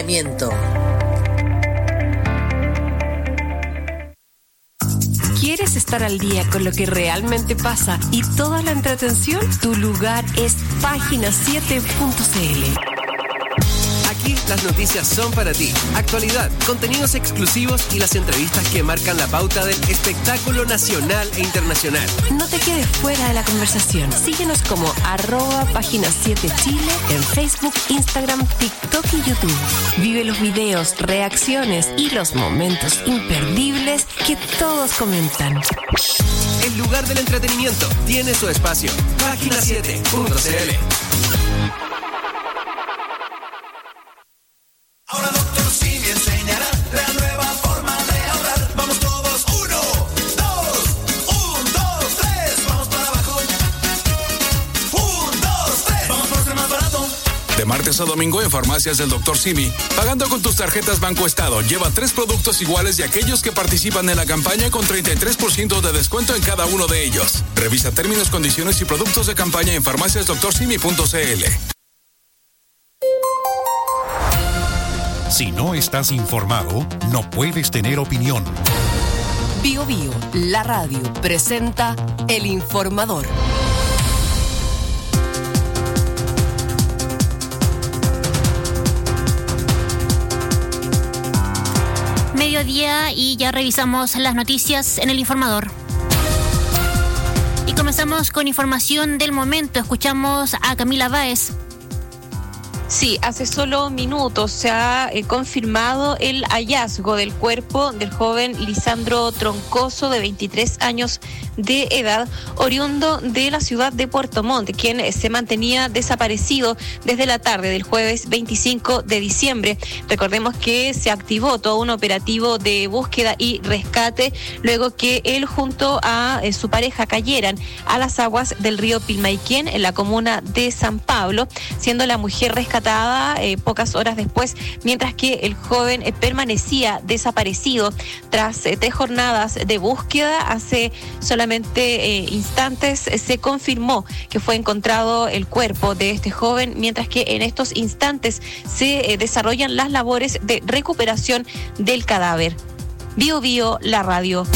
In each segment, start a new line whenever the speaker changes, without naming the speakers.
entrenamiento.
¿Quieres estar al día con lo que realmente pasa y toda la entretención? Tu lugar es página7.cl.
Aquí las noticias son para ti. Actualidad, contenidos exclusivos y las entrevistas que marcan la pauta del espectáculo nacional e internacional.
No te quedes fuera de la conversación. Síguenos como @página7chile en Facebook, Instagram, TikTok y YouTube. Vive los videos, reacciones y los momentos imperdibles que todos comentan.
El lugar del entretenimiento tiene su espacio. Página7.cl.
Ahora Dr. Simi enseñará la nueva forma de ahorrar. Vamos todos, 1, 2, 3. Vamos para abajo. 1, 2, 3. Vamos por ser más barato.
De martes a domingo en farmacias del Dr. Simi, pagando con tus tarjetas Banco Estado, lleva 3 productos iguales de aquellos que participan en la campaña con 33% de descuento en cada uno de ellos. Revisa términos, condiciones y productos de campaña en farmaciasdoctorsimi.cl.
Si no estás informado, no puedes tener opinión.
Bio Bio, la radio, presenta El Informador.
Mediodía y ya revisamos las noticias en El Informador. Y comenzamos con información del momento. Escuchamos a Camila Báez.
Sí, hace solo minutos se ha confirmado el hallazgo del cuerpo del joven Lisandro Troncoso, de 23 años de edad, oriundo de la ciudad de Puerto Montt, quien se mantenía desaparecido desde la tarde del jueves 25 de diciembre. Recordemos que se activó todo un operativo de búsqueda y rescate luego que él junto a su pareja cayeran a las aguas del río Pilmaiquén en la comuna de San Pablo, siendo la mujer rescatada pocas horas después, mientras que el joven permanecía desaparecido. Tras 3 jornadas de búsqueda, hace solamente instantes se confirmó que fue encontrado el cuerpo de este joven, mientras que en estos instantes se desarrollan las labores de recuperación del cadáver. Bio Bio, la radio.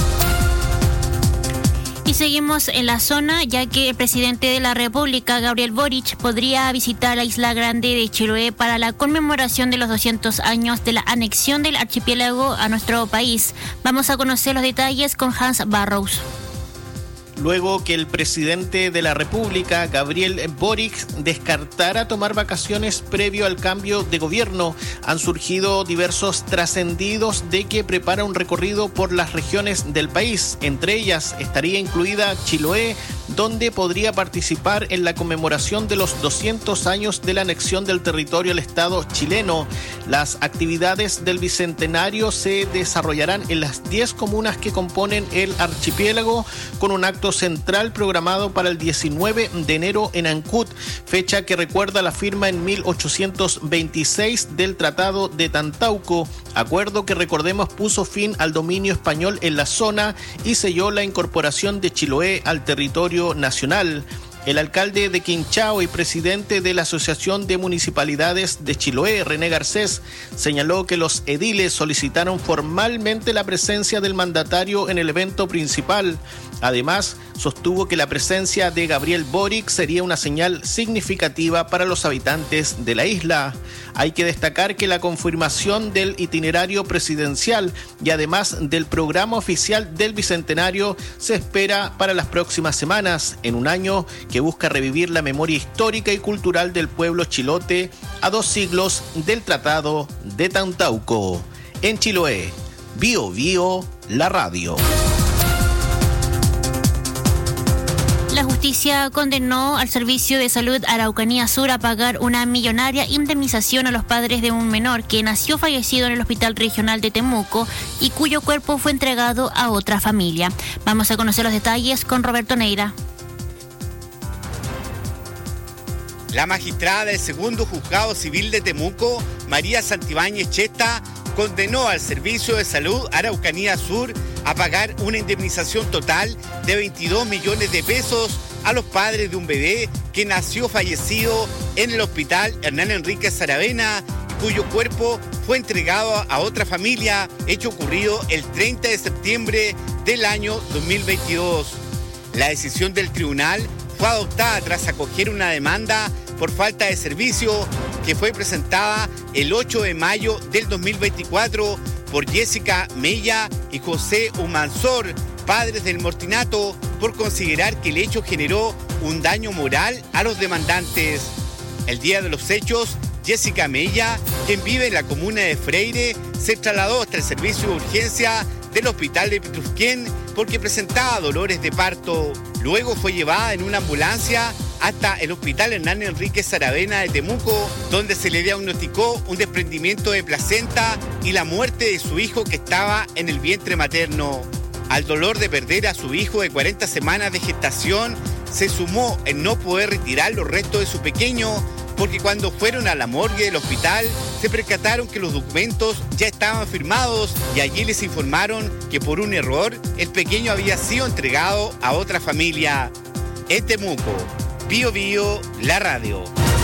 Y seguimos en la zona, ya que el presidente de la República, Gabriel Boric, podría visitar la isla grande de Chiloé para la conmemoración de los 200 años de la anexión del archipiélago a nuestro país. Vamos a conocer los detalles con Hans Barrows.
Luego que el presidente de la República, Gabriel Boric, descartara tomar vacaciones previo al cambio de gobierno, han surgido diversos trascendidos de que prepara un recorrido por las regiones del país. Entre ellas estaría incluida Chiloé, donde podría participar en la conmemoración de los 200 años de la anexión del territorio al Estado chileno. Las actividades del Bicentenario se desarrollarán en las 10 comunas que componen el archipiélago, con un acto central programado para el 19 de enero en Ancud, fecha que recuerda la firma en 1826 del Tratado de Tantauco, acuerdo que, recordemos, puso fin al dominio español en la zona y selló la incorporación de Chiloé al territorio nacional. El alcalde de Quinchao y presidente de la Asociación de Municipalidades de Chiloé, René Garcés, señaló que los ediles solicitaron formalmente la presencia del mandatario en el evento principal. Además, sostuvo que la presencia de Gabriel Boric sería una señal significativa para los habitantes de la isla. Hay que destacar que la confirmación del itinerario presidencial y además del programa oficial del Bicentenario se espera para las próximas semanas, en un año que busca revivir la memoria histórica y cultural del pueblo chilote a 2 siglos del Tratado de Tantauco. En Chiloé, Bio Bio, la radio.
La justicia condenó al Servicio de Salud Araucanía Sur a pagar una millonaria indemnización a los padres de un menor que nació fallecido en el Hospital Regional de Temuco y cuyo cuerpo fue entregado a otra familia. Vamos a conocer los detalles con Roberto Neira.
La magistrada del Segundo Juzgado Civil de Temuco, María Santibáñez Chesta, condenó al Servicio de Salud Araucanía Sur a pagar una indemnización total de 22 millones de pesos a los padres de un bebé que nació fallecido en el Hospital Hernán Enríquez Saravena, cuyo cuerpo fue entregado a otra familia, hecho ocurrido el 30 de septiembre del año 2022. La decisión del tribunal fue adoptada tras acoger una demanda por falta de servicio que fue presentada el 8 de mayo del 2024 por Jessica Mella y José Humansor, padres del Mortinato, por considerar que el hecho generó un daño moral a los demandantes. El día de los hechos, Jessica Mella, quien vive en la comuna de Freire, se trasladó hasta el servicio de urgencia del hospital de Petrusquén porque presentaba dolores de parto. Luego fue llevada en una ambulancia hasta el hospital Hernán Enrique Saravena de Temuco, donde se le diagnosticó un desprendimiento de placenta y la muerte de su hijo que estaba en el vientre materno. Al dolor de perder a su hijo de 40 semanas de gestación, se sumó el no poder retirar los restos de su pequeño, porque cuando fueron a la morgue del hospital se percataron que los documentos ya estaban firmados y allí les informaron que por un error el pequeño había sido entregado a otra familia. En Temuco, Bío Bío, la radio.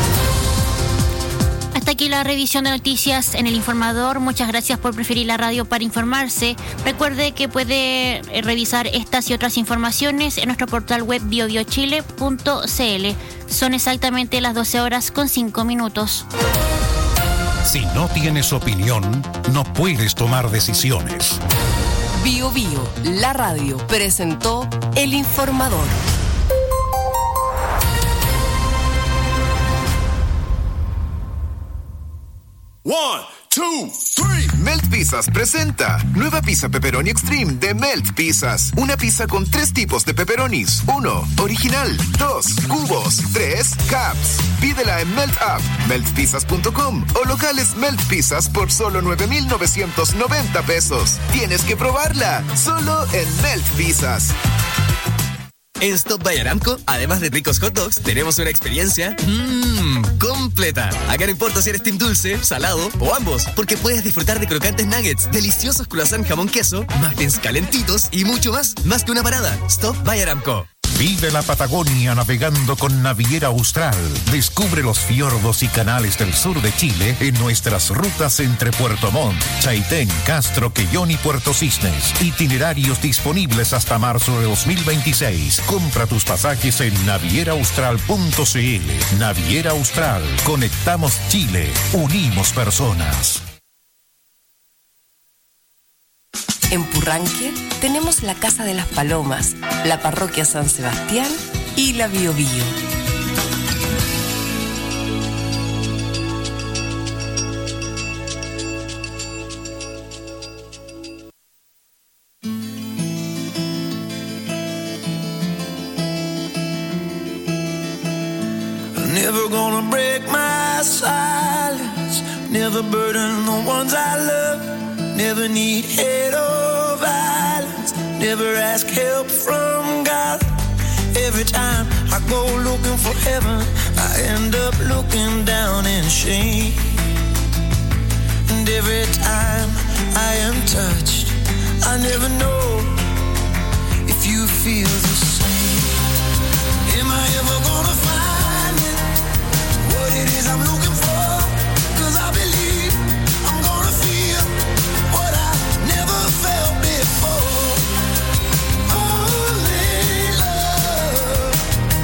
Hasta aquí la revisión de noticias en El Informador. Muchas gracias por preferir la radio para informarse. Recuerde que puede revisar estas y otras informaciones en nuestro portal web biobiochile.cl. Son exactamente las 12:05.
Si no tienes opinión, no puedes tomar decisiones.
Bío Bío, la radio, presentó El Informador.
One, two, three. Melt Pizzas presenta nueva pizza pepperoni extreme de Melt Pizzas. Una pizza con 3 tipos de pepperonis. 1, original. 2, cubos. 3, caps. Pídela en Melt App, meltpizzas.com o locales Melt Pizzas por solo 9,990 pesos. Tienes que probarla, solo en Melt Pizzas.
En Stop by Aramco, además de ricos hot dogs, tenemos una experiencia completa. Acá no importa si eres team dulce, salado o ambos, porque puedes disfrutar de crocantes nuggets, deliciosos croissant jamón queso, muffins calentitos y mucho más. Más que una parada. Stop by Aramco.
Vive la Patagonia navegando con Naviera Austral. Descubre los fiordos y canales del sur de Chile en nuestras rutas entre Puerto Montt, Chaitén, Castro, Quellón y Puerto Cisnes. Itinerarios disponibles hasta marzo de 2026. Compra tus pasajes en navieraaustral.cl. Naviera Austral. Conectamos Chile. Unimos personas.
En Purranque tenemos la Casa de las Palomas, la Parroquia San Sebastián y la Bío Bío.
Never gonna break my silence, never burden the ones I love. Never need hate or violence. Never ask help from God. Every time I go looking for heaven, I end up looking down in shame. And every time I am touched, I never know if you feel the same. Am I ever gonna find it? What it is I'm looking for? 'Cause I believe I'm gonna feel what I never felt before. Only love.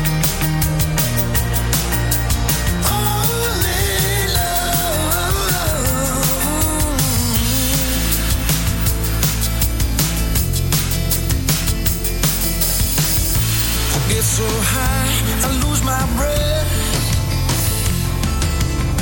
Only love. I get so high, I lose my breath.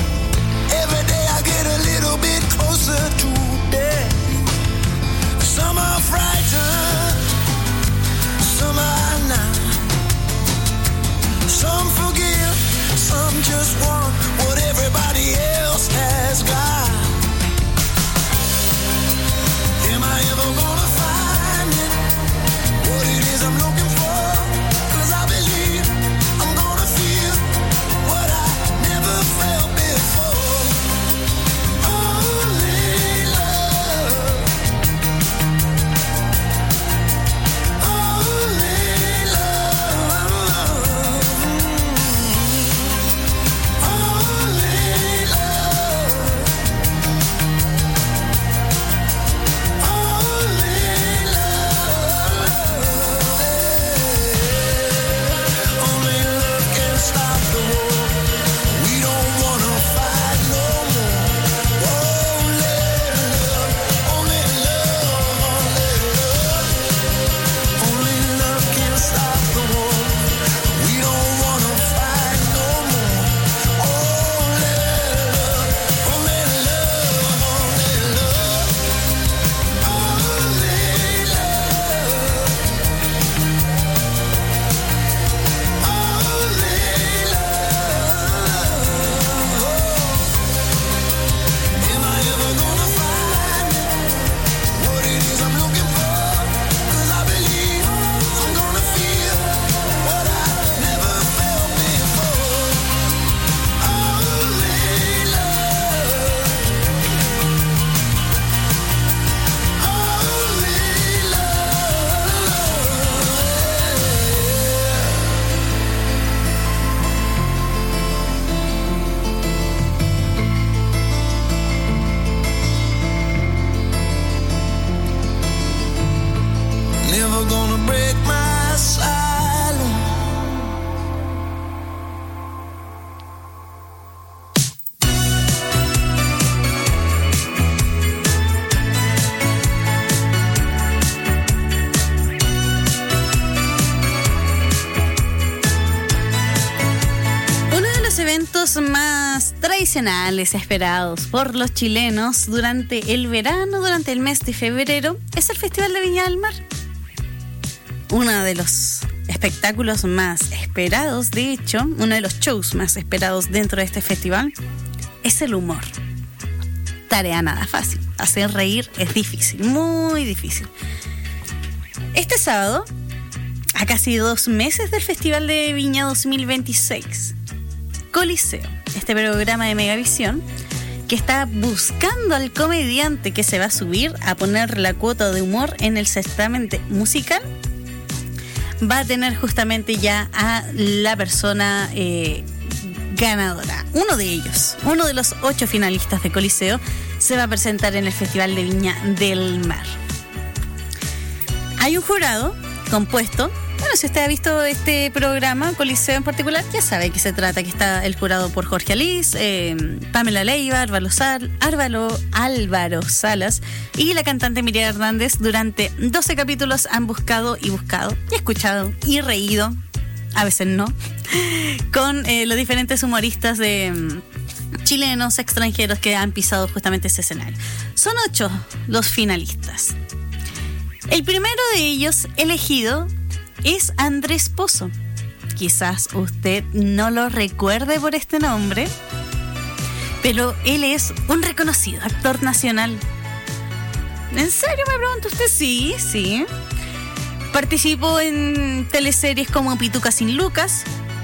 espectáculos más tradicionales esperados por los chilenos durante el verano, durante el mes de febrero, es el Festival de Viña del Mar. Uno de los espectáculos más esperados, de hecho, uno de los shows más esperados dentro de este festival es el humor. Tarea nada fácil. Hacer reír es difícil, muy difícil. Este sábado, a casi 2 meses del Festival de Viña 2026, Coliseo, este programa de Megavisión, que está buscando al comediante que se va a subir a poner la cuota de humor en el certamen musical, va a tener justamente ya a la persona ganadora. Uno de ellos, uno de los 8 finalistas de Coliseo, se va a presentar en el Festival de Viña del Mar. Hay un jurado compuesto. Bueno, si usted ha visto este programa, Coliseo en particular, ya sabe de qué se trata, que está el jurado por Jorge Alís, Pamela Leiva, Álvaro Salas y la cantante Miriam Hernández. Durante 12 capítulos han buscado y escuchado y reído, a veces no, con los diferentes humoristas de chilenos, extranjeros que han pisado justamente ese escenario. Son 8 los finalistas. El primero de ellos elegido es Andrés Pozo. Quizás usted no lo recuerde por este nombre, pero él es un reconocido actor nacional. ¿En serio me pregunta usted? Sí. Participó en teleseries como Pituca sin Lucas,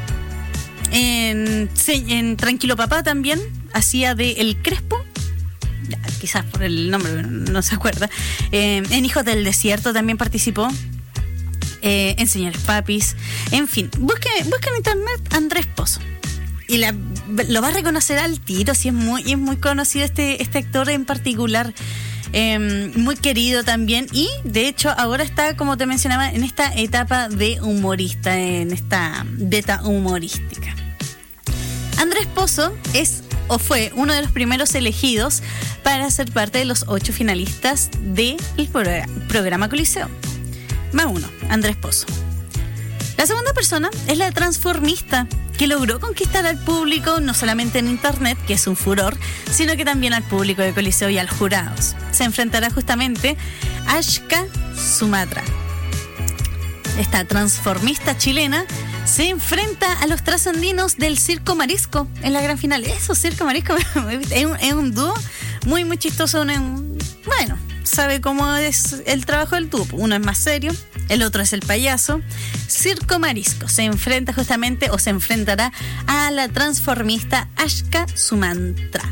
en Tranquilo Papá también, hacía de El Crespo. Quizás por el nombre no se acuerda. En Hijos del Desierto también participó. En Señores Papis. En fin, busquen en internet Andrés Pozo y lo va a reconocer al tiro. Si es muy conocido este actor en particular, muy querido también, y de hecho ahora está, como te mencionaba, en esta etapa de humorista, en esta beta humorística. Andrés Pozo fue uno de los primeros elegidos para ser parte de los 8 finalistas del programa Coliseo. Más uno, Andrés Pozo. La segunda persona es la transformista, que logró conquistar al público no solamente en internet, que es un furor, sino que también al público de Coliseo y a los jurados. Se enfrentará justamente a Ashka Sumatra. Esta transformista chilena se enfrenta a los trascendinos del Circo Marisco en la gran final. Eso, Circo Marisco, es un dúo muy chistoso. Bueno, sabe cómo es el trabajo del dúo. Uno es más serio, el otro es el payaso. Circo Marisco se enfrentará a la transformista Ashka Sumatra.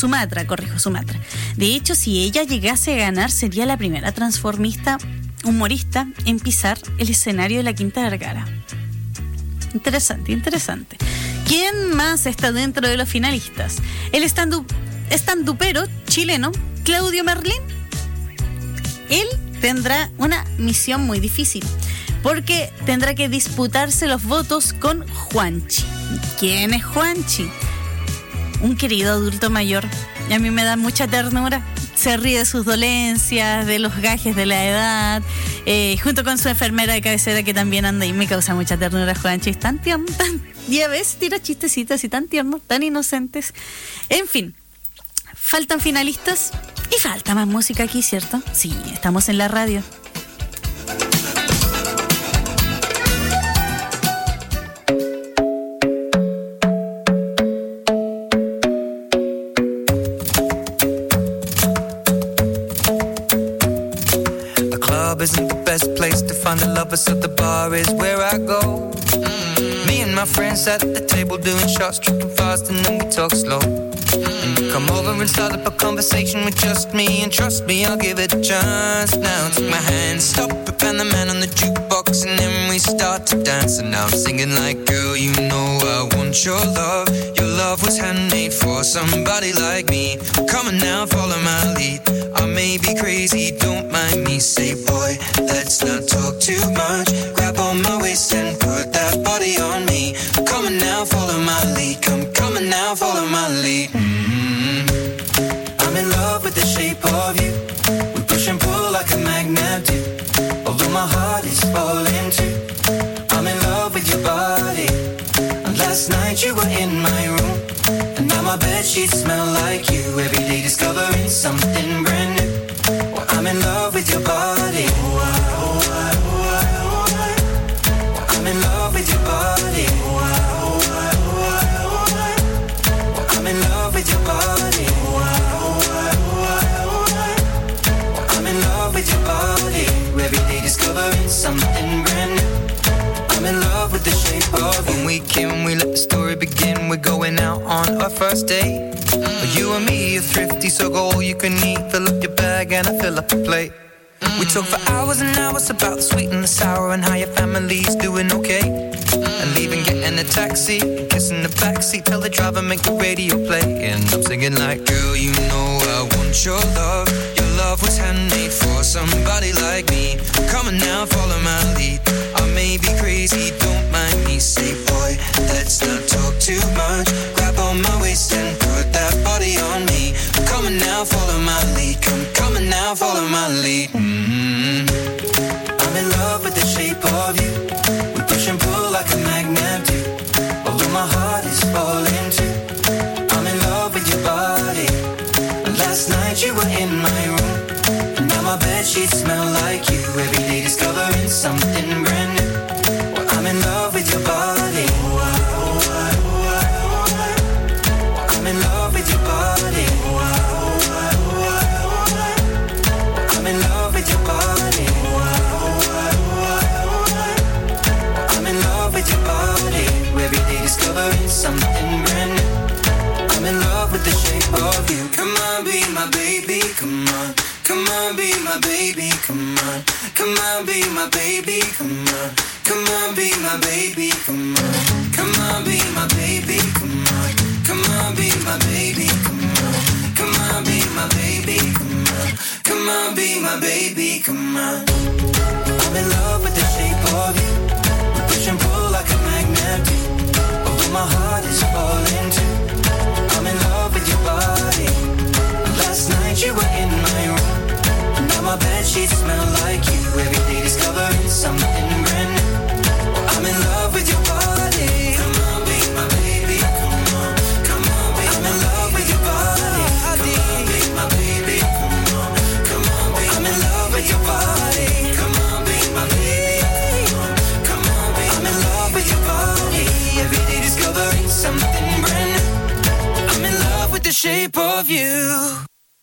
De hecho, si ella llegase a ganar, sería la primera transformista humorista en pisar el escenario de la Quinta Vergara. Interesante. ¿Quién más está dentro de los finalistas? El estandupero chileno Claudio Merlín. Él tendrá una misión muy difícil, porque tendrá que disputarse los votos con Juanchi. ¿Quién es Juanchi? Un querido adulto mayor, y a mí me da mucha ternura. Se ríe de sus dolencias, de los gajes de la edad, junto con su enfermera de cabecera, que también anda y me causa mucha ternura. Juanchi es tan tierno, y a veces tira chistecitos y tan tiernos, tan inocentes. En fin, faltan finalistas y falta más música aquí, ¿cierto? Sí, estamos en la radio.
Isn't the best place to find the lovers, so the bar is where I go. Me and my friends at the table doing shots, tripping fast, and then we talk slow. Come over and start up a conversation with just me, and trust me, I'll give it a chance. Now take my hand, stop it, and the man on the jukebox, and then we start to dance. And now I'm singing like, girl, you know I want your love. Your love was handmade for somebody like me. Come on now, follow my lead. I may be crazy, don't mind me. Say, boy, let's not talk too much. Grab on my waist and put that body on me. Come on now, follow my lead. Come on now, follow my lead. I'm in love with the shape of you. We push and pull like a magnet do. Although my heart is falling too. I'm in love with your body. And last night you were in my room. And now my bedsheets smell like you. Every day discovering something brand new. Well, I'm in love with your body. I'm in love with your body. I'm in love with your body. I'm in love with your body. Every day discovering something brand new. I'm in love with the shape of you. When we came, we let the story begin. We're going out on our first date. You and me are thrifty, so go all you can eat. Fill up your bag and I fill up your plate. We talk for hours and hours about the sweet and the sour and how your family's doing okay. And leaving, getting a taxi, kissing the backseat, tell the driver make the radio play. And I'm singing like, girl, you know I want your love. Your love was handmade for somebody like me. Come on now, follow my lead. I may be crazy, don't mind me. Say, boy, let's not talk too much. Grab on my waist and put that body on me. Come on now, follow my lead. Come on now, follow my lead. I'm in love with the shape of you. We push and pull like a magnet do. Although my heart is falling too. I'm in love with your body. Last night you were in my room. And now my bedsheets smell like you. Every day discovering something brand new. Well, I'm in love with your body. I'm in love with your body. I'm in love with your body. I'm in love with your body. Every day discovering something brand new. I'm in love with the shape of you. Come on, be my baby, come on. Come on, be my baby, come on. Come on, be my baby, come on. Come on, be my baby, come on. Come on, be my baby, come on. Come on, be my baby, come on. Come on, be my baby, come on. Come on, be my baby, come on. I'm in love with the shape of you. We push and pull like a magnet do. Although my heart is falling too. I'm in love with your body. Last night you were in my room. Now my bedsheets smell like you. Every day discovering something brand new. I'm in love with your body. Come on, be my baby. Come on, come on, be I'm in love with your body. Come on, be my baby. Come on, come on, be I'm in love with your body. Come on, be my baby. Come on, be I'm in love with your body. Every day discovering something brand new. I'm in love with the shape of you.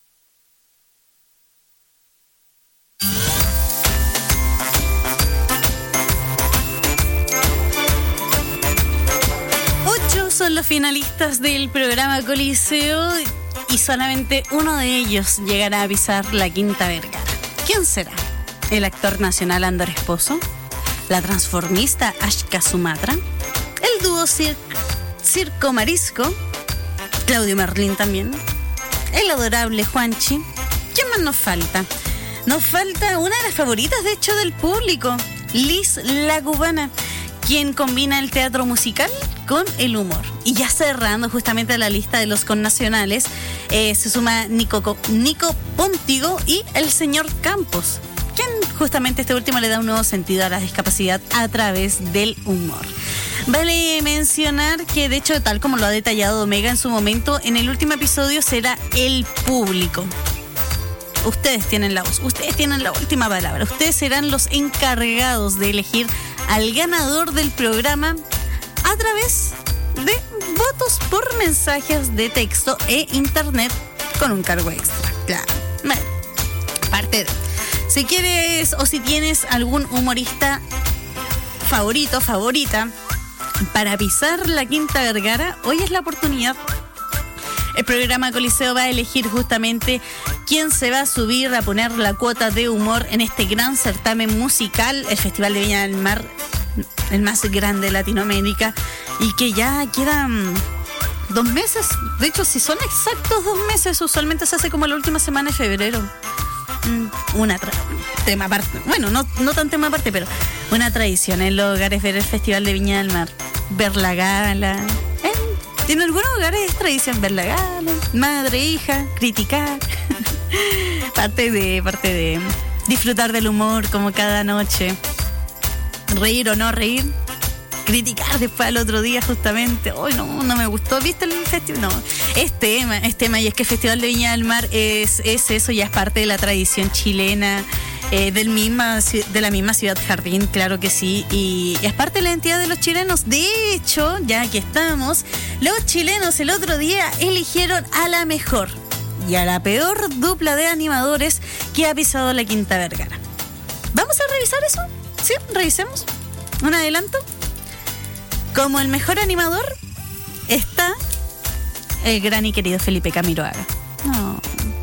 Son los finalistas del programa Coliseo y solamente uno de ellos llegará a pisar la Quinta Vergara. ¿Quién será? ¿El actor nacional Andor Esposo? ¿La transformista Ashka Sumatra? ¿El dúo Circo Marisco? ¿Claudio Merlín también? ¿El adorable Juanchi? ¿Quién más nos falta? Nos falta una de las favoritas, de hecho, del público, Liz la Cubana, quien combina el teatro musical con el humor. Y ya cerrando justamente la lista de los connacionales, se suma Nico Pontigo y el señor Campos, quien justamente este último le da un nuevo sentido a la discapacidad a través del humor. Vale mencionar que, de hecho, tal como lo ha detallado Omega en su momento, en el último episodio será el público. Ustedes tienen la voz, ustedes tienen la última palabra, ustedes serán los encargados de elegir al ganador del programa a través de votos por mensajes de texto e internet con un cargo extra. Claro. Bueno, parte de. Si quieres o si tienes algún humorista favorita para pisar la Quinta Vergara, hoy es la oportunidad. El programa Coliseo va a elegir justamente quién se va a subir a poner la cuota de humor en este gran certamen musical, el Festival de Viña del Mar, el más grande de Latinoamérica, y que ya quedan 2 meses. De hecho, si son exactos 2 meses, usualmente se hace como la última semana de febrero. Tema aparte. Bueno, no tan tema aparte, pero una tradición en los hogares ver el Festival de Viña del Mar, ver la gala. En algunos hogares es tradición ver la gala, madre, hija, criticar. parte de disfrutar del humor como cada noche. Reír o no reír, criticar después al otro día justamente. Hoy no me gustó. ¿Viste el festival? No, es tema, y es que el Festival de Viña del Mar es eso, ya es parte de la tradición chilena. De la misma Ciudad Jardín, claro que sí, y es parte de la identidad de los chilenos. De hecho, ya aquí estamos, los chilenos el otro día eligieron a la mejor y a la peor dupla de animadores que ha pisado la Quinta Vergara. ¿Vamos a revisar eso? Sí, revisemos. Un adelanto. Como el mejor animador está el gran y querido Felipe Camiroaga. No.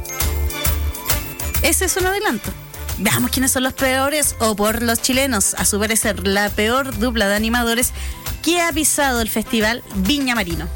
Ese es un adelanto. Veamos quiénes son los peores, o por los chilenos, a su parecer, la peor dupla de animadores que ha pisado el Festival Viña Marino.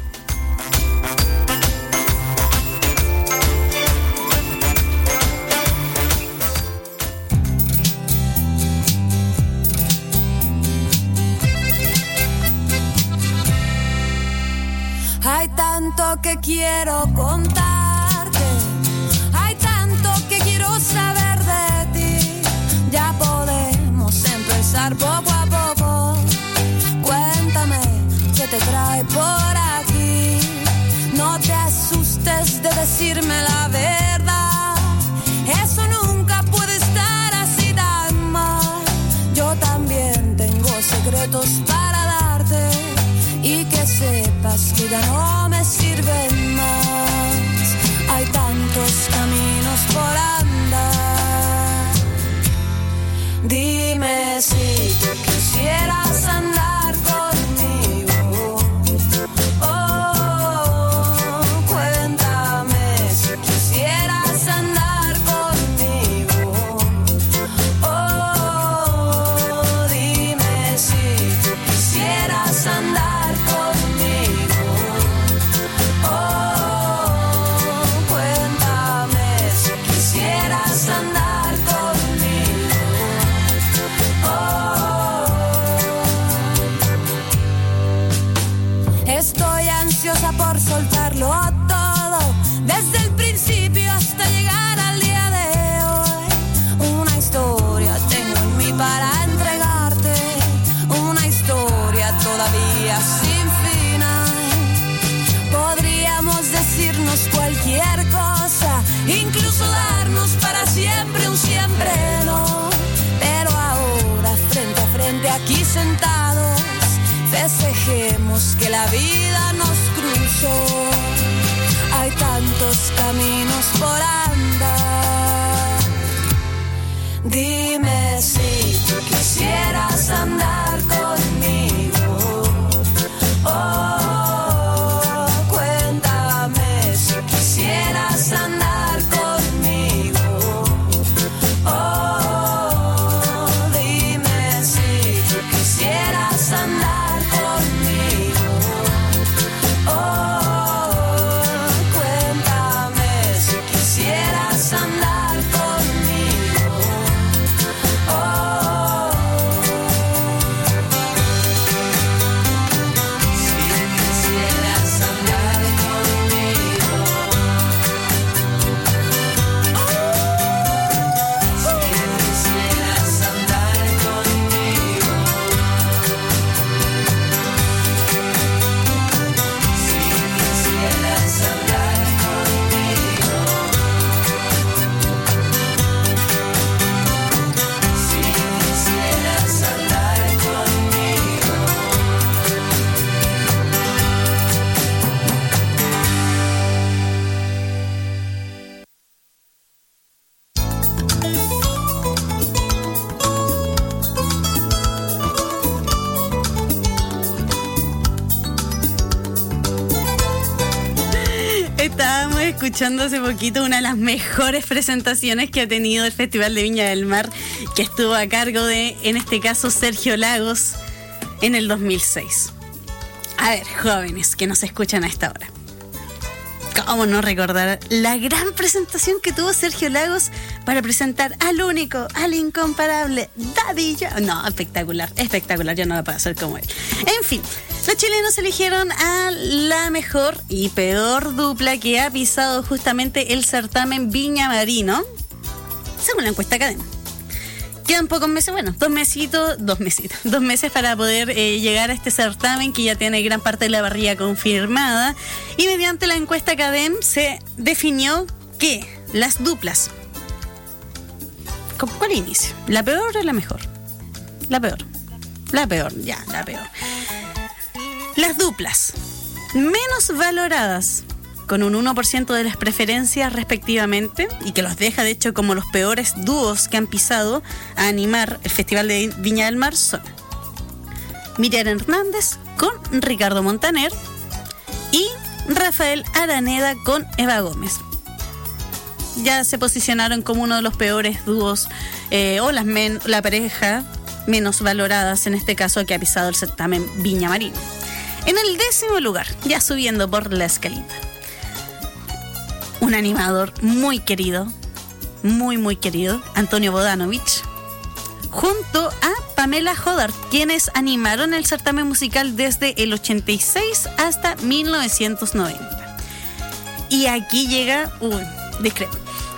Hay tanto que quiero contarte, hay tanto que quiero saber de ti. Ya podemos empezar poco a poco. Cuéntame qué te trae por aquí. No te asustes de decirme la verdad. Eso nunca puede estar así tan mal. Yo también tengo secretos para darte, y que sepas que ya no me sirven más. Hay tantos caminos por andar. Dime si tú quisieras andar conmigo. Oh, cuéntame si quisieras andar conmigo. Oh, dime si tú quisieras andar conmigo. Oh, cuéntame si quisieras andar conmigo. Oh, estoy ansiosa por soltarlo todo, desde el principio hasta llegar al día de hoy. Una historia tengo en mí para entregarte, una historia todavía sin final. Podríamos decirnos cualquier cosa, incluso darnos para siempre un siempre no. Pero ahora frente a frente aquí sentados, festejemos que la vida nos cruzó. Hay tantos caminos por andar. Dime si tú quisieras andar conmigo. Oh, cuéntame si quisieras andar conmigo. Oh, dime si tú quisieras andar conmigo. Oh, cuéntame si quisieras andar conmigo. Oh, si quisieras andar conmigo. Si quisieras andar conmigo. Si quisieras andar conmigo. Si quisieras andar conmigo.
Estábamos escuchando hace poquito una de las mejores presentaciones que ha tenido el Festival de Viña del Mar, que estuvo a cargo de, en este caso, Sergio Lagos, en el 2006. A ver, jóvenes que nos escuchan a esta hora, ¿cómo no recordar la gran presentación que tuvo Sergio Lagos para presentar al único, al incomparable Daddy Yankee? No, espectacular, yo no la puedo hacer como él. En fin, los chilenos eligieron a la mejor y peor dupla que ha pisado justamente el certamen Viña Marino, según la encuesta Cadena. Quedan pocos meses, bueno, 2 meses para poder llegar a este certamen que ya tiene gran parte de la parrilla confirmada. Y mediante la encuesta CADEM se definió que las duplas, ¿cuál inicio? ¿La peor o la mejor? La peor. Las duplas menos valoradas, con un 1% de las preferencias respectivamente, y que los deja de hecho como los peores dúos que han pisado a animar el Festival de Viña del Mar, son Miriam Hernández con Ricardo Montaner y Rafael Araneda con Eva Gómez. Ya se posicionaron como uno de los peores dúos o la pareja menos valoradas en este caso que ha pisado el certamen Viña Marino. En el 10º lugar, ya subiendo por la escalita, un animador muy querido, muy querido, Antonio Bodanovich, junto a Pamela Jodart, quienes animaron el certamen musical desde el 86 hasta 1990. Y aquí llega, discrepo,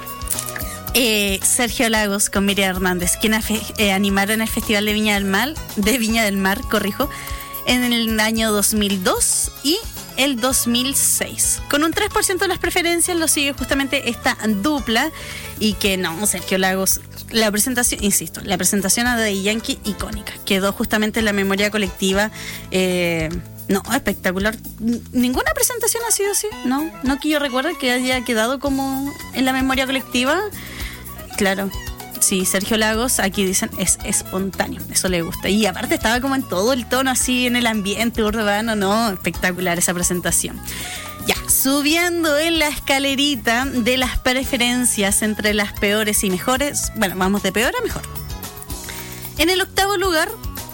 Sergio Lagos con Miriam Hernández, quienes animaron el Festival de Viña del Mar, en el año 2002 y el 2006. Con un 3% de las preferencias lo sigue justamente esta dupla, y que no, Sergio Lagos, la presentación a Daddy Yankee icónica, quedó justamente en la memoria colectiva. No, espectacular. Ninguna presentación ha sido así, no que yo recuerde que haya quedado como en la memoria colectiva. Claro, sí, Sergio Lagos, aquí dicen, es espontáneo, eso le gusta. Y aparte estaba como en todo el tono, así en el ambiente urbano, no, espectacular esa presentación. Ya, subiendo en la escalerita de las preferencias entre las peores y mejores, bueno, vamos de peor a mejor. En el 8º lugar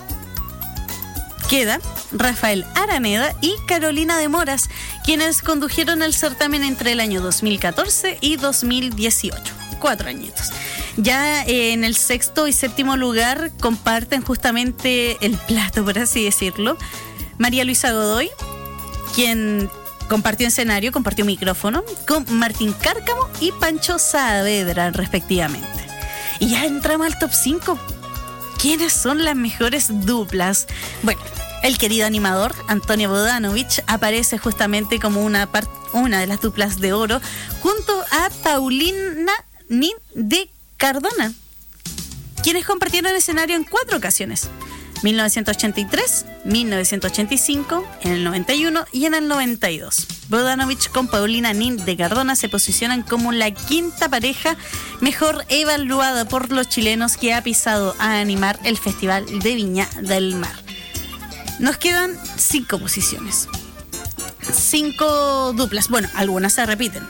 queda Rafael Araneda y Carolina de Moras, quienes condujeron el certamen entre el año 2014 y 2018. 4 añitos. Ya en el 6º y 7º lugar comparten justamente el plato, por así decirlo, María Luisa Godoy, quien compartió escenario, compartió micrófono con Martín Cárcamo y Pancho Saavedra, respectivamente. Y ya entramos al top 5. ¿Quiénes son las mejores duplas? Bueno, el querido animador Antonio Bodanovich aparece justamente como una de las duplas de oro, junto a Paulina Nin de Cardona, quienes compartieron escenario en 4 ocasiones: 1983, 1985, en el 91 y en el 92. Bodanovich con Paulina Nin de Cardona se posicionan como la 5ª pareja mejor evaluada por los chilenos que ha pisado a animar el Festival de Viña del Mar. Nos quedan 5 posiciones. 5 duplas. Bueno, algunas se repiten.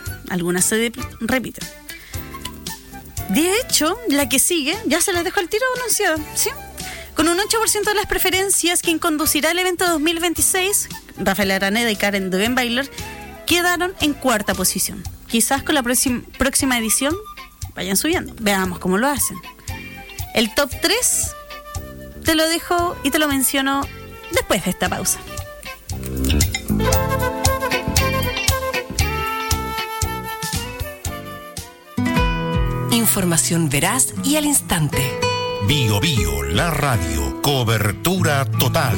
De hecho, la que sigue, ya se las dejo al tiro anunciada, ¿sí? Con un 8% de las preferencias, quien conducirá el evento 2026, Rafael Araneda y Karen Duvenbailer, quedaron en 4ª posición. Quizás con la próxima edición vayan subiendo. Veamos cómo lo hacen. El top 3 te lo dejo y te lo menciono después de esta pausa.
Información veraz y al instante.
Bio Bio, la radio, cobertura total.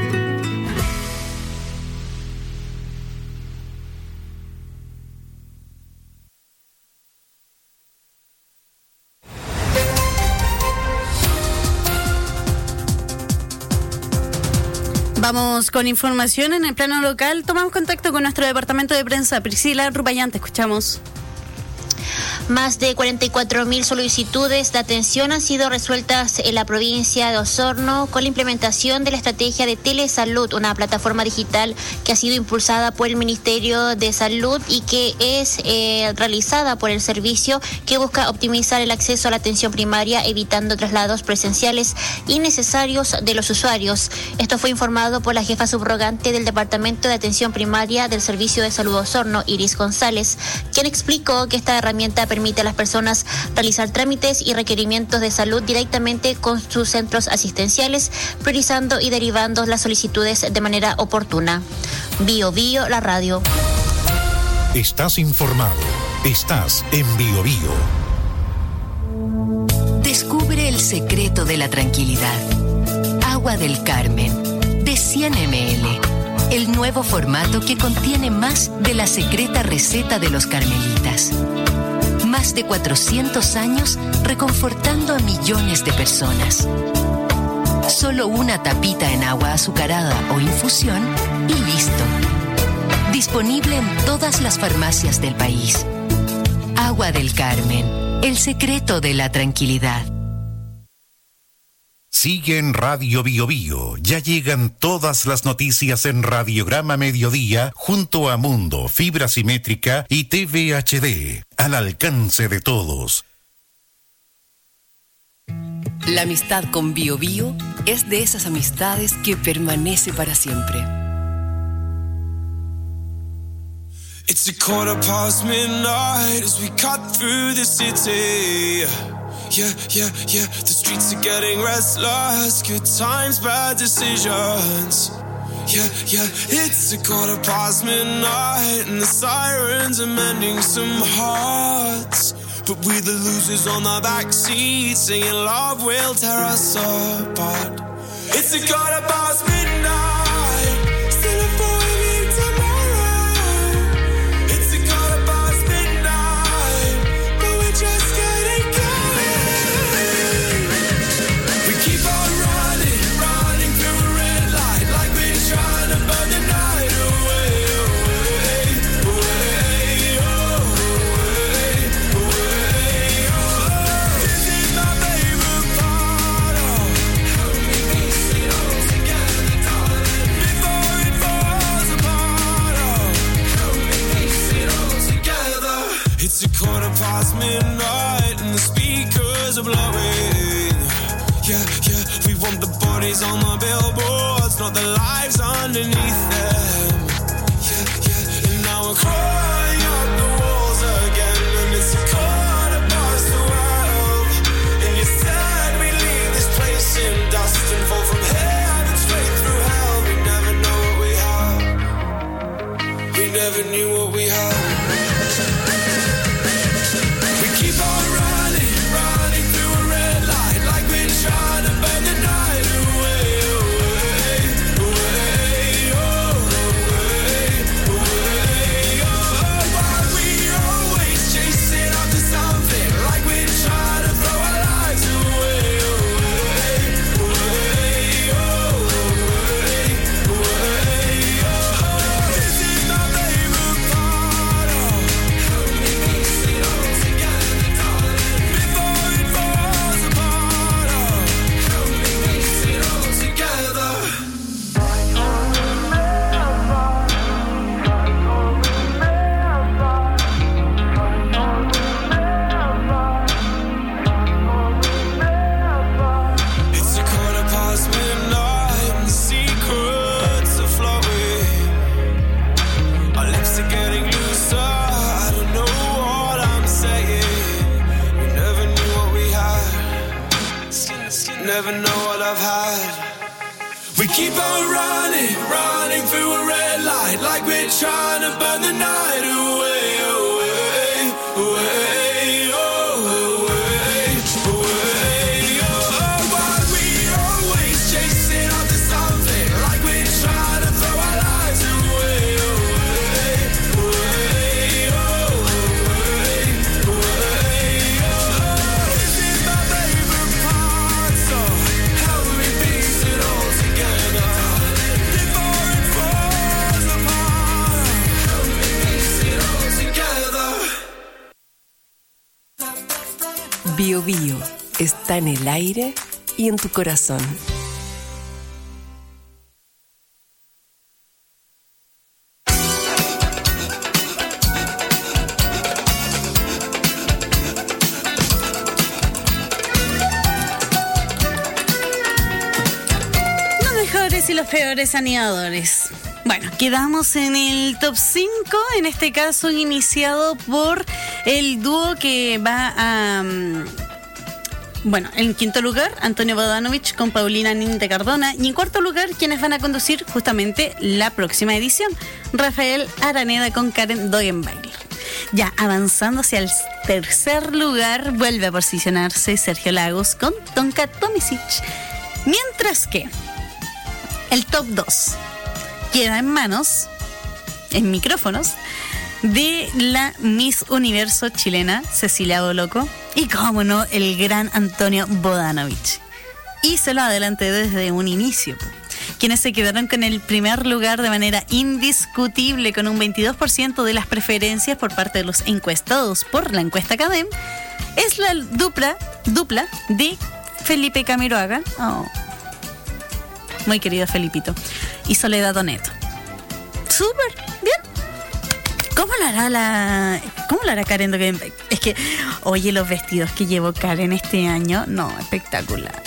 Vamos con información en el plano local. Tomamos contacto con nuestro departamento de prensa. Priscila Rupayán, te escuchamos.
Más de 44.000 solicitudes de atención han sido resueltas en la provincia de Osorno con la implementación de la estrategia de Telesalud, una plataforma digital que ha sido impulsada por el Ministerio de Salud y que es realizada por el servicio, que busca optimizar el acceso a la atención primaria, evitando traslados presenciales innecesarios de los usuarios. Esto fue informado por la jefa subrogante del Departamento de Atención Primaria del Servicio de Salud Osorno, Iris González, quien explicó que esta herramienta permite a las personas realizar trámites y requerimientos de salud directamente con sus centros asistenciales, priorizando y derivando las solicitudes de manera oportuna. Bio Bio, la radio.
Estás informado. Estás en Bio Bio.
Descubre el secreto de la tranquilidad. Agua del Carmen, de 100 ml. El nuevo formato que contiene más de la secreta receta de los carmelitas. Más de 400 años reconfortando a millones de personas. Solo una tapita en agua azucarada o infusión y listo. Disponible en todas las farmacias del país. Agua del Carmen, el secreto de la tranquilidad.
Sigue en Radio Bio Bio. Ya llegan todas las noticias en Radiograma Mediodía junto a Mundo, Fibra Simétrica y TV HD. Al alcance de todos.
La amistad con Bio Bio es de esas amistades que permanece para siempre.
It's midnight as we cut through the city. Yeah. The streets are getting restless. Good times, bad decisions. Yeah. It's midnight and the sirens are mending some hearts. But we're the losers on the back seat, singing love will tear us apart. It's midnight, still avoiding tomorrow. It's midnight, but we're just getting going. We keep on running through a red light, like we're trying to burn the night away. This is my favorite part of how we piece it all together, darling. Before it falls apart, how we piece it all together. It's midnight and the speakers are blowing. Yeah, we want the bodies on the billboards, not the lives underneath them. Yeah, and now we're crawling up the walls again, and it's 12:15. And you said we leave this place in dust and fall from heaven straight through hell. We never know what we have. We never knew what we had. We keep on running through a red light, like we're trying to burn the night away. While we're always chasing after something, like we're trying to throw our lives away. This is my favorite part of how we piece it all together, darling. Before it falls apart, how we piece it all together. It's midnight and the secrets are flowing. Our lips are getting looser. I don't know what I'm saying. We never knew what we had. Never know what I've had. We keep on running through a red light, like we're trying to burn the night away. While we're always chasing after something, like we're trying to throw our lives away. This is my favorite part, so how we piece it all together. Before it falls apart, how we piece it all together.
Bio Bio está en el aire y en tu corazón.
Los mejores y los peores animadores. Bueno, quedamos en el top 5, en este caso iniciado por el dúo que va a... Bueno, en quinto lugar, Antonio Bodanovich con Paulina Ninte Cardona. Y en cuarto lugar, quienes van a conducir justamente la próxima edición, Rafael Araneda con Karen Dogenbailer. Ya avanzando hacia el tercer lugar vuelve a posicionarse Sergio Lagos con Tonka Tomisic. Mientras que el top 2 queda en micrófonos, de la Miss Universo chilena, Cecilia Boloco, y cómo no, el gran Antonio Bodanovich. Y se lo adelanté desde un inicio, quienes se quedaron con el primer lugar de manera indiscutible, con un 22% de las preferencias por parte de los encuestados por la encuesta Cadem, es la dupla de Felipe Camiroaga, muy querido Felipito, y Soledad Doneto. Súper bien. ¿Cómo lo hará Karen? Es que, oye, los vestidos que llevó Karen este año, no, espectacular.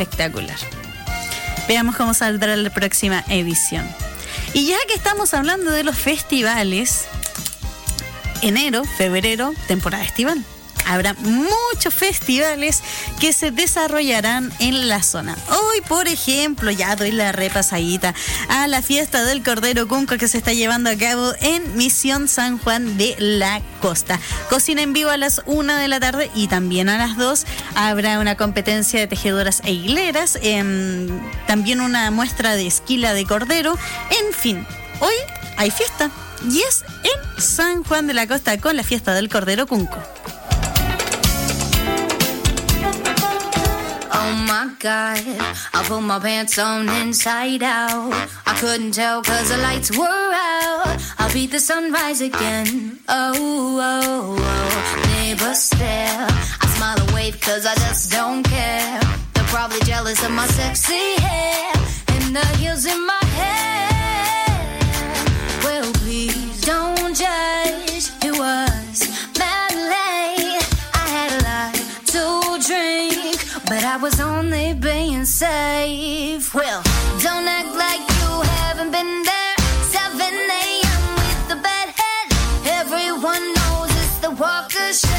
Veamos cómo saldrá la próxima edición. Y ya que estamos hablando de los festivales, enero, febrero, temporada estival. Habrá muchos festivales que se desarrollarán en la zona. Hoy, por ejemplo, ya doy la repasadita a la fiesta del Cordero Cunco que se está llevando a cabo en Misión San Juan de la Costa. Cocina en vivo a las 1 de la tarde y también a las 2 habrá una competencia de tejedoras e hileras, también una muestra de esquila de cordero. En fin, hoy hay fiesta y es en San Juan de la Costa con la fiesta del Cordero Cunco.
Oh my God, I put my pants on inside out. I couldn't tell cause the lights were out. I'll beat the sunrise again. Oh. Neighbors stare, I smile and wave cause I just don't care. They're probably jealous of my sexy hair and the heels in my hair. Well, please don't judge, it was mad late. I had a lot to drink, but I was only being safe. Well, don't act like you haven't been there. 7 a.m. with the bedhead. Everyone knows it's the walk of shame.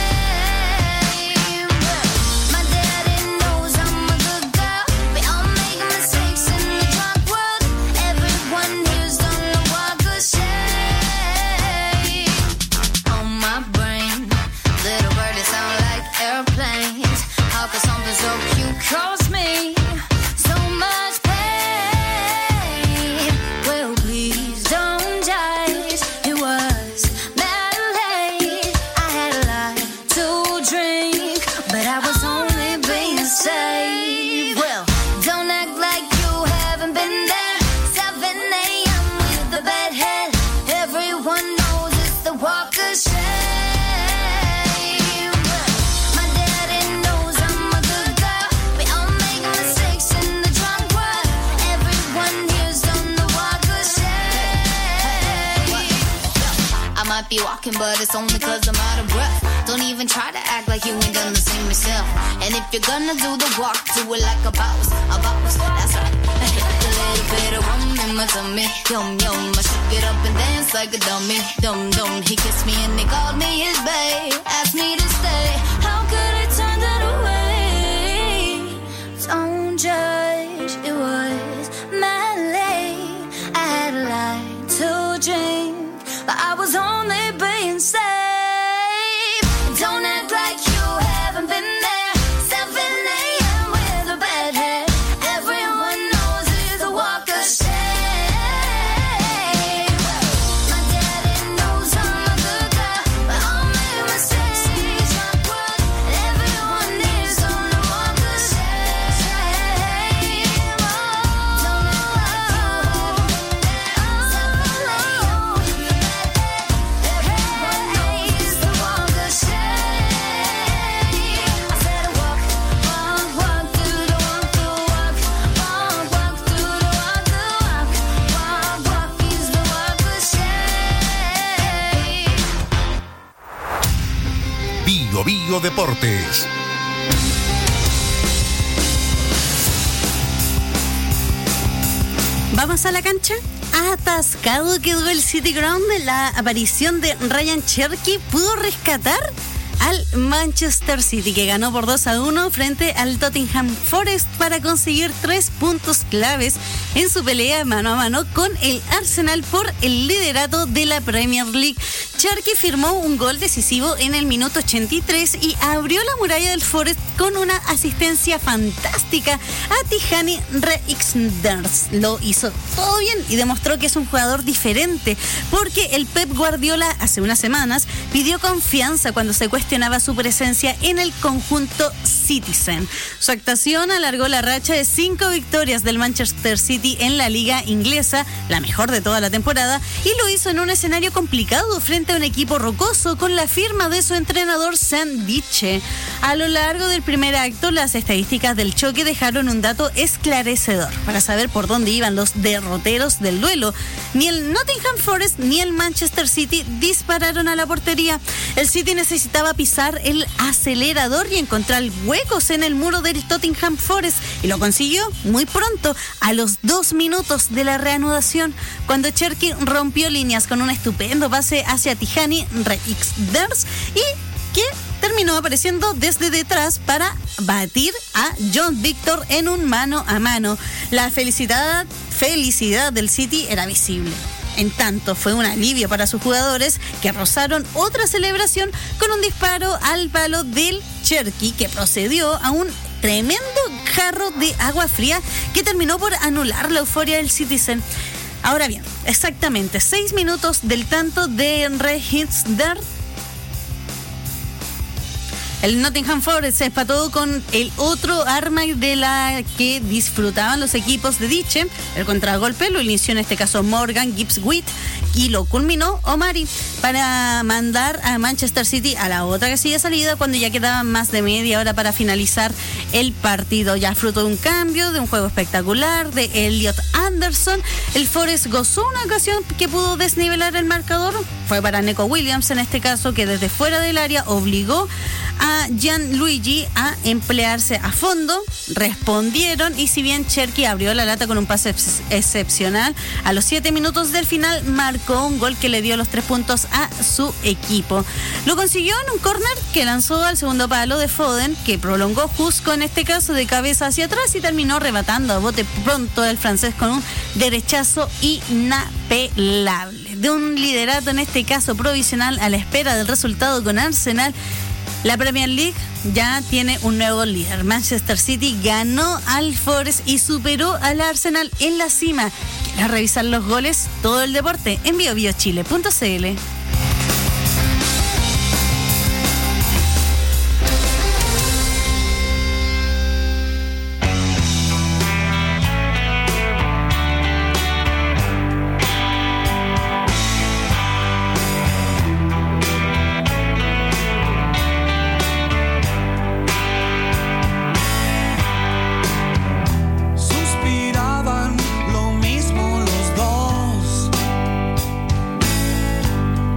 My daddy knows I'm a good girl. We all make mistakes in the drunk world. Everyone here's on the walk of shame. On my brain, little birdies sound like airplanes. How could something so cute cause me so much pain? Well, please don't judge. It was that late. I had a lot to drink, but I was only being safe. Well, don't act like you haven't been there. 7 a.m. with the bedhead. Everyone knows it's the walk of shame. Be walking, but it's only cause I'm out of breath. Don't even try to act like you ain't done the same yourself. And if you're gonna do the walk, do it like a boss, that's right. A little bit of rum in my tummy, yum yum. I shake it up and dance like a dummy, dum dum. He kissed me and he called me his bae, asked me to stay. How could I turn that away? Don't judge, it was mad late. I had a lot to drink, but I was only being safe. Don't act like you haven't been there. 7 a.m. with a bad head. Everyone knows it's a walk of shame. My daddy knows I'm a good girl, but I'll make mistakes in this drunk world. Everyone is on the walk of shame. Don't know how you haven't been there. 7 a.m.
Bio Deportes.
Vamos a la cancha. Atascado quedó el City Ground de la aparición de Ryan Cherky. Pudo rescatar al Manchester City, que ganó por 2-1 frente al Tottenham Forest para conseguir 3 puntos claves en su pelea mano a mano con el Arsenal por el liderato de la Premier League. Cherki firmó un gol decisivo en el minuto 83 y abrió la muralla del Forest con una asistencia fantástica a Tijani Reijnders. Lo hizo todo bien y demostró que es un jugador diferente, porque el Pep Guardiola hace unas semanas pidió confianza cuando se cuestionaba su presencia en el conjunto Citizen. Su actuación alargó la racha de 5 victorias del Manchester City en la liga inglesa, la mejor de toda la temporada, y lo hizo en un escenario complicado frente a un equipo rocoso con la firma de su entrenador Sam Dyche. A lo largo del primer acto, las estadísticas del choque dejaron un dato esclarecedor para saber por dónde iban los derroteros del duelo. Ni el Nottingham Forest ni el Manchester City dispararon a la portería. El City necesitaba pisar el acelerador y encontrar huecos en el muro del Tottenham Forest, y lo consiguió muy pronto, a los 2 minutos de la reanudación, cuando Cherki rompió líneas con un estupendo pase hacia Tijani Reijnders y que terminó apareciendo desde detrás para batir a John Victor en un mano a mano. La felicidad del City era visible. En tanto, fue un alivio para sus jugadores, que rozaron otra celebración con un disparo al palo del Cherki, que procedió a un tremendo jarro de agua fría que terminó por anular la euforia del Citizen. Ahora bien, exactamente 6 minutos del tanto de Reijnders, el Nottingham Forest se empató con el otro arma de la que disfrutaban los equipos de Dyche. El contragolpe lo inició en este caso Morgan Gibbs-Whitt y lo culminó Omari para mandar a Manchester City a la otra casilla de salida cuando ya quedaba más de media hora para finalizar el partido. Ya fruto de un cambio, de un juego espectacular de Elliot Anderson, el Forest gozó una ocasión que pudo desnivelar el marcador. Fue para Neco Williams en este caso, que desde fuera del área obligó a Gianluigi a emplearse a fondo. Respondieron, y si bien Cherki abrió la lata con un pase excepcional, a los 7 minutos del final marcó un gol que le dio los 3 puntos a su equipo. Lo consiguió en un córner que lanzó al segundo palo de Foden, que prolongó Jusco en este caso de cabeza hacia atrás y terminó rematando a bote pronto el francés con un derechazo inapelable. De un liderato en este caso provisional a la espera del resultado con Arsenal, la Premier League ya tiene un nuevo líder. Manchester City ganó al Forest y superó al Arsenal en la cima. ¿Quieres revisar los goles? Todo el deporte en biobiochile.cl.
Suspiraban lo mismo los dos.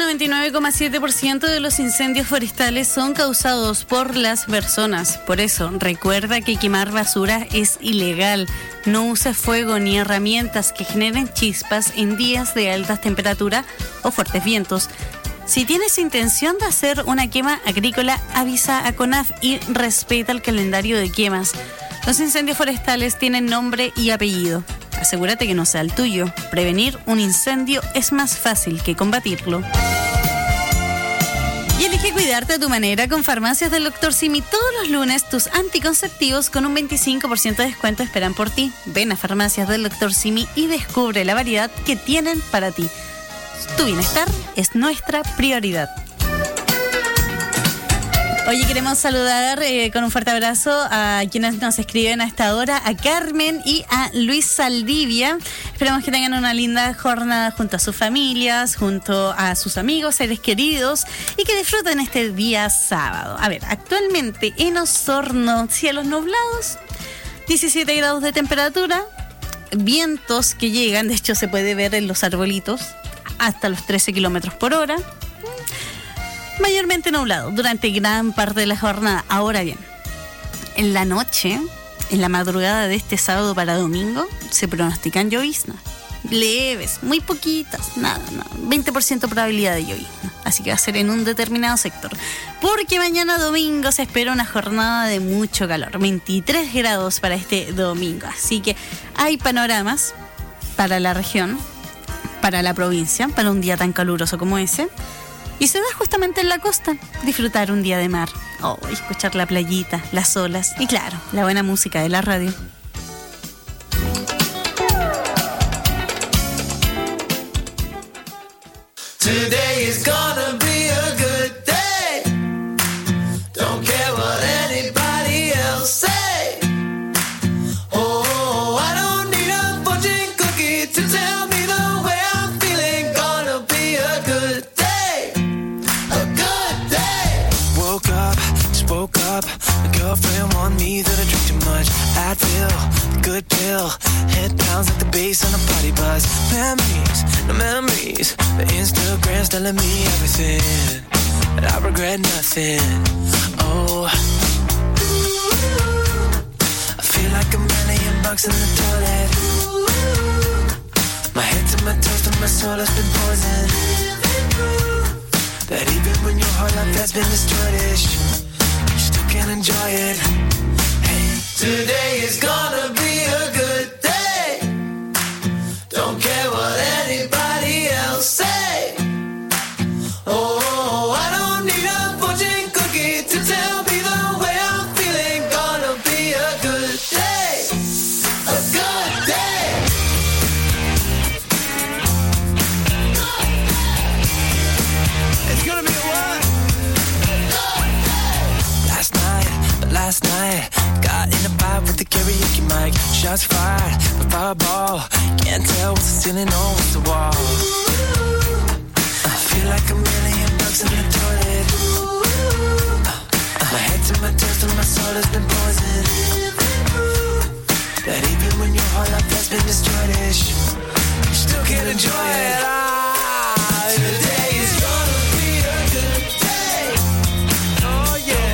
99,7% de los incendios forestales son causados por las personas. Por eso, recuerda que quemar basura es ilegal. No uses fuego ni herramientas que generen chispas en días de altas temperaturas o fuertes vientos. Si tienes intención de hacer una quema agrícola, avisa a CONAF y respeta el calendario de quemas. Los incendios forestales tienen nombre y apellido. Asegúrate que no sea el tuyo. Prevenir un incendio es más fácil que combatirlo. Y elige cuidarte a tu manera con Farmacias del Dr. Simi. Todos los lunes tus anticonceptivos con un 25% de descuento esperan por ti. Ven a Farmacias del Dr. Simi y descubre la variedad que tienen para ti. Tu bienestar es nuestra prioridad. Oye, queremos saludar con un fuerte abrazo a quienes nos escriben a esta hora, a Carmen y a Luis Saldivia. Esperamos que tengan una linda jornada junto a sus familias, junto a sus amigos, seres queridos y que disfruten este día sábado. A ver, actualmente en Osorno, cielos nublados, 17 grados de temperatura, vientos que llegan, de hecho se puede ver en los arbolitos, hasta los 13 kilómetros por hora. Mayormente nublado durante gran parte de la jornada. Ahora bien, en la noche, en la madrugada de este sábado para domingo, se pronostican lloviznas. Leves, muy poquitas, nada, 20% probabilidad de llovizna. Así que va a ser en un determinado sector. Porque mañana domingo se espera una jornada de mucho calor. 23 grados para este domingo. Así que hay panoramas para la región, para la provincia, para un día tan caluroso como ese. Y se da justamente en la costa, disfrutar un día de mar, escuchar la playita, las olas y claro, la buena música de la radio.
Today is gonna be a good day. Don't care what anybody else say. Oh, I don't need a fortune cookie to tell me the way I'm feeling. Gonna be a good day. Woke up, my girlfriend warned me that I drink too much Advil, good pill, head pounds like the bass on a party bus. Memories, no memories, but Instagram's telling me everything, but I regret nothing. Oh, I feel like $1 million in the toilet. My head to my toes and my soul has been poisoned. That even when your whole life has been destroyed, can enjoy it. Hey, today is gonna be a good day. Don't care what anybody else say. Oh, I don't need a fortune cookie to tell me the way I'm feeling. Gonna be a good day. A good day. It's gonna be a what? Last night, got in a vibe with the karaoke mic. Shots fired, but fireball. Can't tell what's the ceiling or what's the wall. I feel like $1 million in the toilet. My head to my toes and my soul has been poisoned. That even when your whole life has been destroyed, you still can't enjoy it. Today is gonna be a good day. Oh yeah.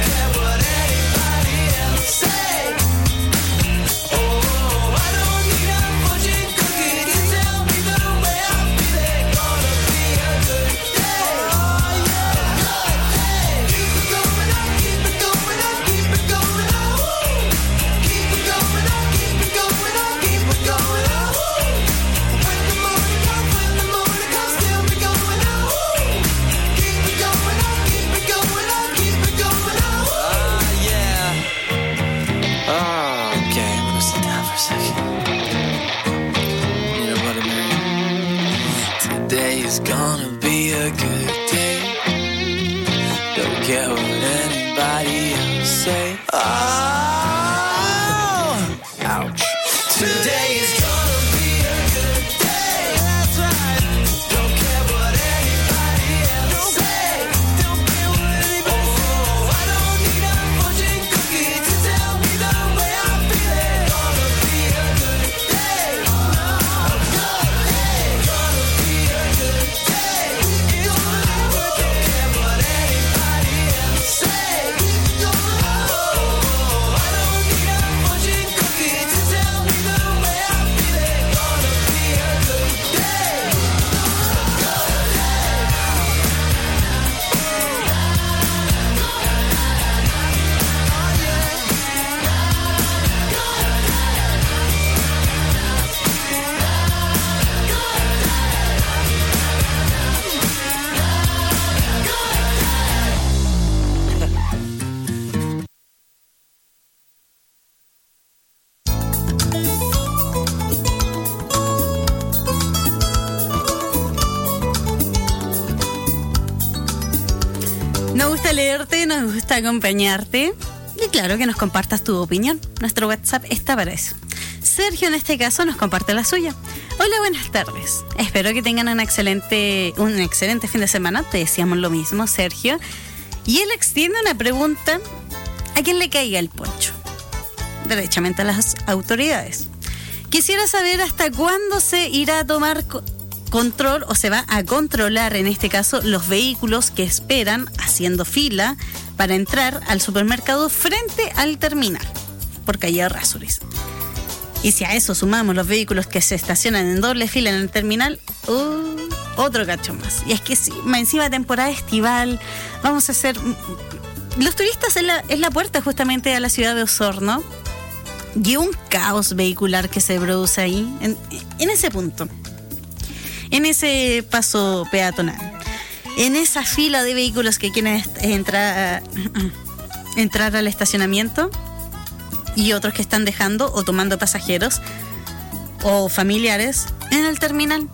It's gonna be a good day. Don't care what anybody else say. Oh, ouch. Today is gonna be a good day. That's right. Don't care what anybody else say. Don't care what anybody say. Oh, I don't need a fortune cookie to tell me the way I'm feeling. Gonna be a good day. A good day. Gonna be a good day. It's gonna
Nos gusta leerte, nos gusta acompañarte y claro que nos compartas tu opinión. Nuestro WhatsApp está para eso. Sergio en este caso nos comparte la suya. Hola, buenas tardes. Espero que tengan un excelente fin de semana. Te decíamos lo mismo, Sergio. Y él extiende una pregunta: ¿a quién le caiga el poncho? Derechamente a las autoridades. Quisiera saber hasta cuándo se irá a tomar control o se va a controlar, en este caso, los vehículos que esperan haciendo fila para entrar al supermercado frente al terminal por calle Errázuriz. Y si a eso sumamos los vehículos que se estacionan en doble fila en el terminal, otro cacho más. Y es que sí, encima temporada estival, vamos a hacer... Los turistas es la puerta justamente a la ciudad de Osorno. Y un caos vehicular que se produce ahí, en ese punto. En ese paso peatonal. En esa fila de vehículos que quieren entrar al estacionamiento. Y otros que están dejando o tomando pasajeros o familiares en el terminal.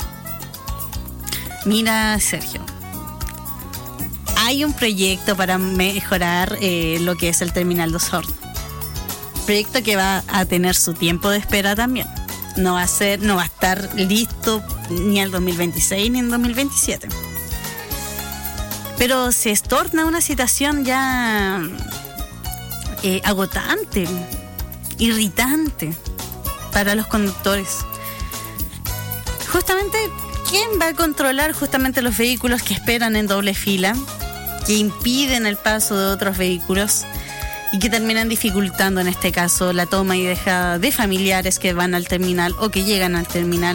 Mira, Sergio, hay un proyecto para mejorar lo que es el terminal de Osorno. Proyecto que va a tener su tiempo de espera también. No va a estar listo ni el 2026 ni en 2027. Pero se torna una situación ya agotante, irritante para los conductores. Justamente, ¿quién va a controlar justamente los vehículos que esperan en doble fila, que impiden el paso de otros vehículos y que terminan dificultando en este caso la toma y dejada de familiares que van al terminal o que llegan al terminal?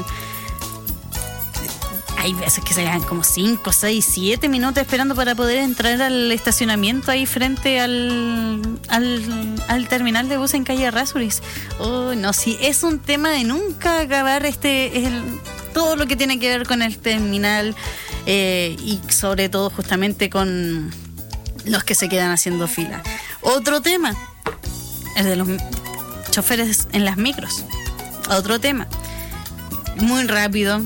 Hay veces que se quedan como 5, 6, 7 minutos esperando para poder entrar al estacionamiento ahí frente al terminal de bus en calle Errázuriz. Oh, no, sí, es un tema de nunca acabar todo lo que tiene que ver con el terminal y sobre todo justamente con los que se quedan haciendo fila. Otro tema, el de los choferes en las micros. Otro tema, muy rápido,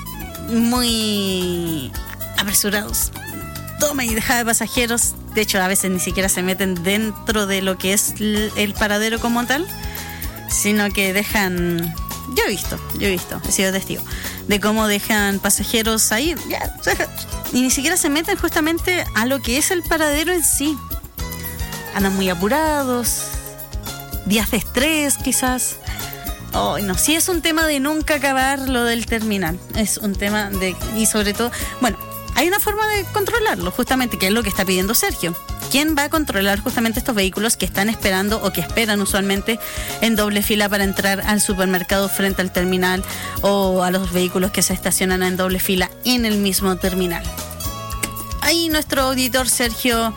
muy apresurados, toma y deja de pasajeros. De hecho, a veces ni siquiera se meten dentro de lo que es el paradero como tal, sino que dejan... Yo he visto, he sido testigo de cómo dejan pasajeros ahí y ni siquiera se meten justamente a lo que es el paradero en sí. Andan muy apurados, días de estrés quizás. Oh, no, sí, es un tema de nunca acabar lo del terminal. Es un tema de... Y sobre todo, bueno, hay una forma de controlarlo, justamente, que es lo que está pidiendo Sergio. ¿Quién va a controlar justamente estos vehículos que están esperando o que esperan usualmente en doble fila para entrar al supermercado frente al terminal, o a los vehículos que se estacionan en doble fila en el mismo terminal? Ahí nuestro auditor Sergio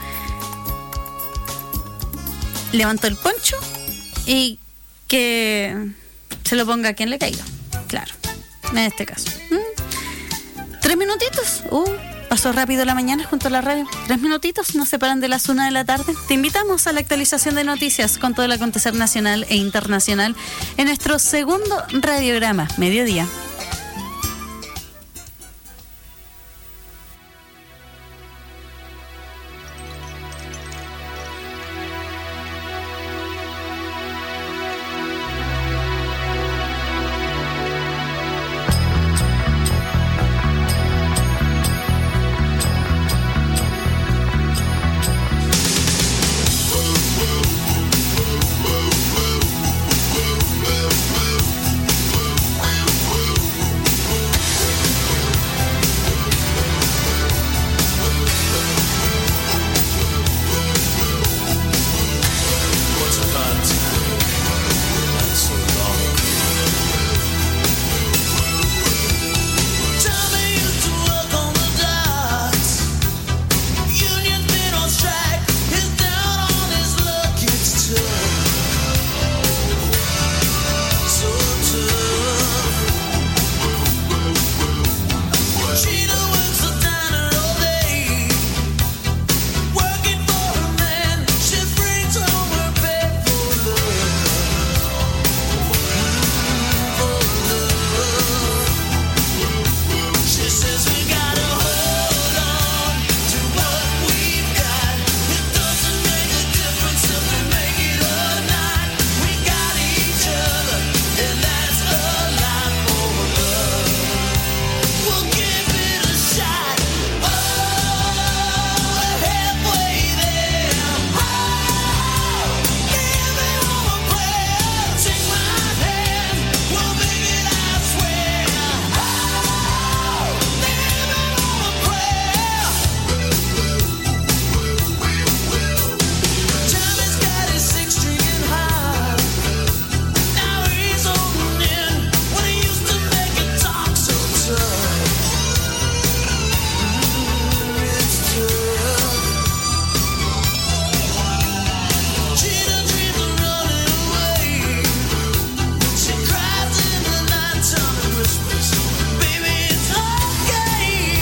levantó el poncho y que se lo ponga a quien le caiga. Claro, en este caso. 3 minutitos. Pasó rápido la mañana junto a la radio. 3 minutitos nos separan de las 1 de la tarde. Te invitamos a la actualización de noticias con todo el acontecer nacional e internacional en nuestro segundo radiograma, Mediodía.